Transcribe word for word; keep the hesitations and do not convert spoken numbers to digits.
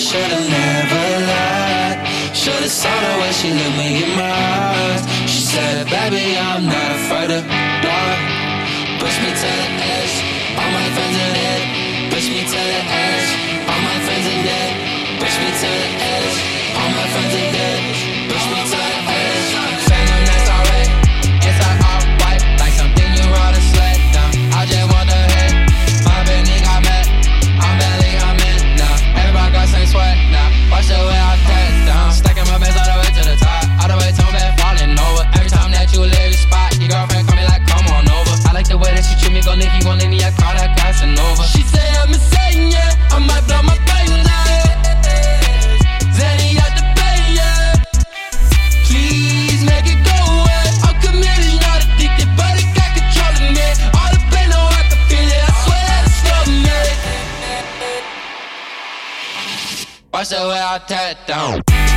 should've never lied. Should've saw the way she looked me in my eyes. She said, baby, I'm not afraid to die. Push me to the edge, all my friends are dead. Push me to the edge, all my friends are dead. Push me to the edge, all my friends are dead. Push me to the edge. Phantom that's alright, inside all white, like something you rode a sled down. I just want the head, my big nigga got mad. I'm barely I'm in now. Everybody got same sweat now. Watch the way I cut down. Stacking my bands all the way to the top, all the way to my bed falling over. Every time that you leave your spot, your girlfriend call me like, come on over. I like the way that she treat me, go Nicky, gon' leave me, I call that Casanova. She say I'm insane, yeah, I might blow my brains out. Zany out the bay, yeah. Please make it go away. I'm committed, not addicted, but it got control of me. All the pain, no, I can feel it, I swear that it's for me. Watch the way I tear it down.